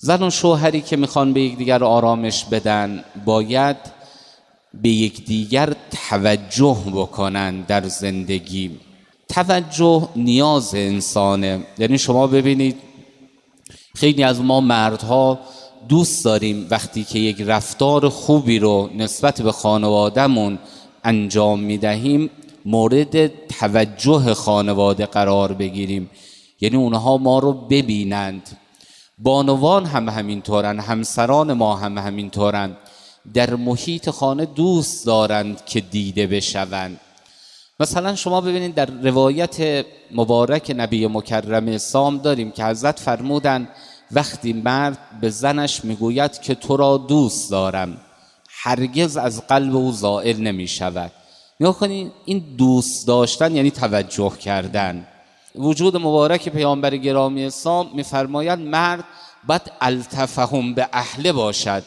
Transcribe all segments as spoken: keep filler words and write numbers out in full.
زن و شوهری که میخوان به یکدیگر آرامش بدن باید به یکدیگر توجه بکنن در زندگی. توجه نیاز انسانه. یعنی شما ببینید خیلی از ما مردها دوست داریم وقتی که یک رفتار خوبی رو نسبت به خانواده‌مون انجام میدهیم مورد توجه خانواده قرار بگیریم، یعنی اونها ما رو ببینند. بانوان هم همینطورن، همسران ما هم همینطورن، در محیط خانه دوست دارند که دیده بشوند. مثلا شما ببینید در روایت مبارک نبی مکرم اسلام داریم که حضرت فرمودن وقتی مرد به زنش میگوید که تو را دوست دارم هرگز از قلب او زائل نمی شود. نگاه کنید این دوست داشتن یعنی توجه کردن. وجود مبارک پیامبر گرامی اسلام میفرماید مرد باید الطفهم به اهله باشد،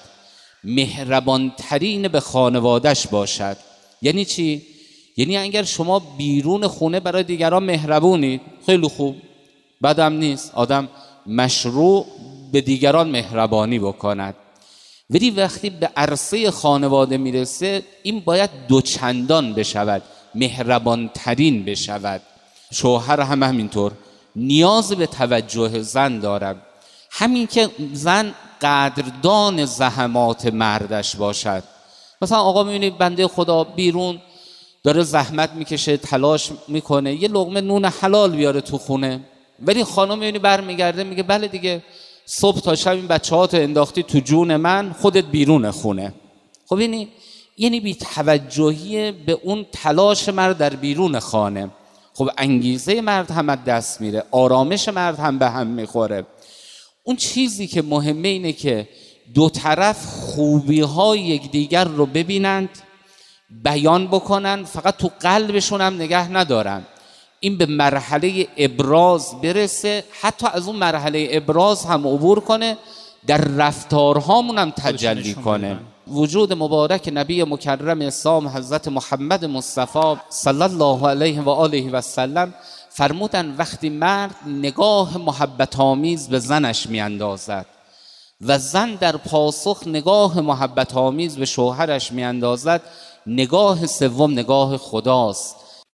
مهربان ترین به خانوادش باشد. یعنی چی؟ یعنی اگر شما بیرون خونه برای دیگران مهربونید خیلی خوب، بدم نیست، آدم مشروع به دیگران مهربانی بکند، ولی وقتی به عرصه خانواده میرسه این باید دوچندان بشود، مهربان ترین بشود. شوهر هم همینطور نیاز به توجه زن دارد، همین که زن قدردان زحمات مردش باشد. مثلا آقا میبینید بنده خدا بیرون داره زحمت میکشه، تلاش میکنه یه لقمه نون حلال بیاره تو خونه، ولی خانم میبینی برمیگرده میگه بله دیگه صبح تا شب این بچه‌هاتو انداختی تو جون من، خودت بیرون خونه. خب یعنی یعنی بی توجهی به اون تلاش مرد در بیرون خانه. خب انگیزه مرد هم از دست میره، آرامش مرد هم به هم میخوره. اون چیزی که مهمه اینه که دو طرف خوبی های یکدیگر رو ببینند، بیان بکنن، فقط تو قلبشون هم نگه ندارن. این به مرحله ابراز برسه، حتی از اون مرحله ابراز هم عبور کنه، در رفتارهامون هم تجلی کنه. وجود مبارک نبی مکرم اسلام حضرت محمد مصطفی صلی الله علیه و آله و سلم فرمودن وقتی مرد نگاه محبت آمیز به زنش میاندازد و زن در پاسخ نگاه محبت آمیز به شوهرش میاندازد، نگاه سوم نگاه خداست.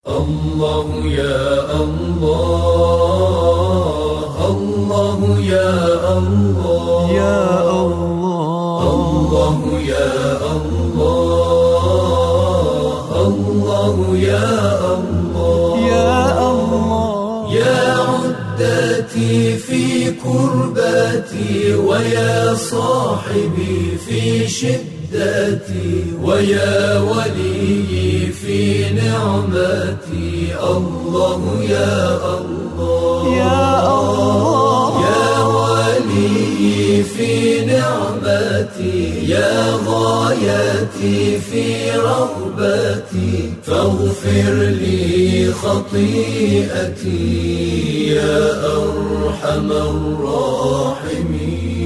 الله یا الله، الله یا الله، یا الله، الله یا الله، الله یا الله، یا الله، یا عدتی فی کربتی و یا صاحبی فی شدتی و یا ولی فی نعمتی. الله یا الله، یا الله، یا ولی فی نعمتی، یا غایتی فی رغبتی، فاغفر لی خطیئتی یا ارحم الراحمین.